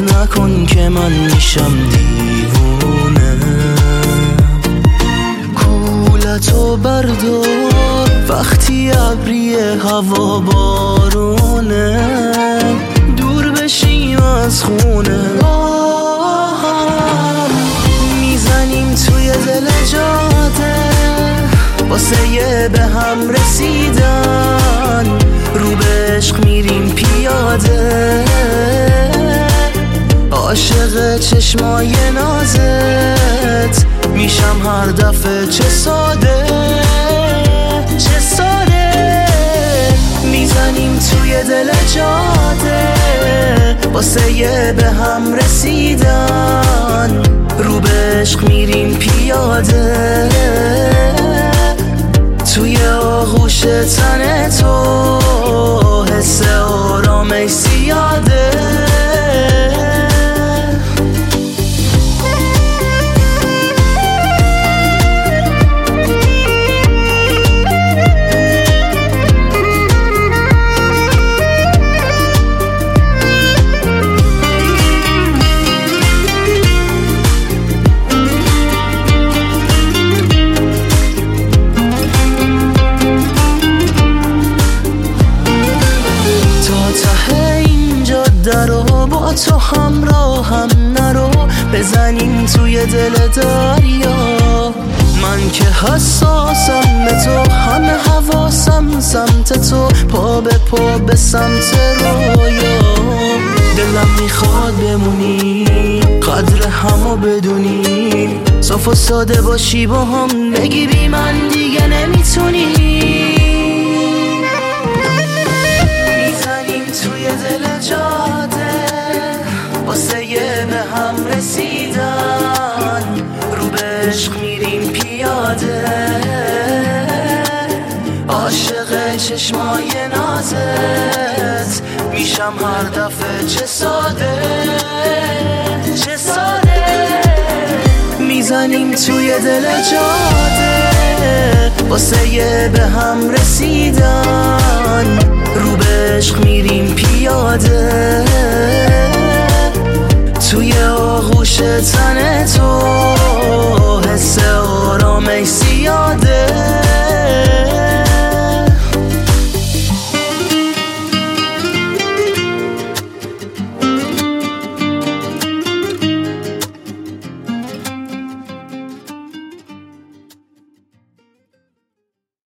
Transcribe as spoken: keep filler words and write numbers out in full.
ناز نکن که من میشم دیوونه. کولتو بردار وقتی ابری هوا بارونه، دور بشیم از خونه. میزنیم توی دل جاده واسه یه به هم رسیدن، رو به عشق میریم پیاده، عاشق چشمای نازت میشم هر دفعه. چه ساده چه ساده میزنیم توی دل جاده واسه یه به هم رسیدن، رو به عشق میریم پیاده، توی آغوش تن تو حس آرامش زیاده. درو با تو همراه هم نرو، بزنیم توی دل دریا. من که حساسم به تو، همه حواسم سمت تو، پا به پا به سمت رویا. دلم میخواد بمونی، قدر همو بدونی، صاف و ساده باشی با هم، بگی بی من دیگه نمیتونی. میزنیم توی دل جاده واسه یه به هم رسیدن، رو به عشق میریم پیاده، عاشق چشمای نازت میشم هر دفعه. چه ساده چه ساده میزنیم توی دل جاده واسه یه به هم رسیدن، رو به عشق میریم پیاده، توی آغوش تن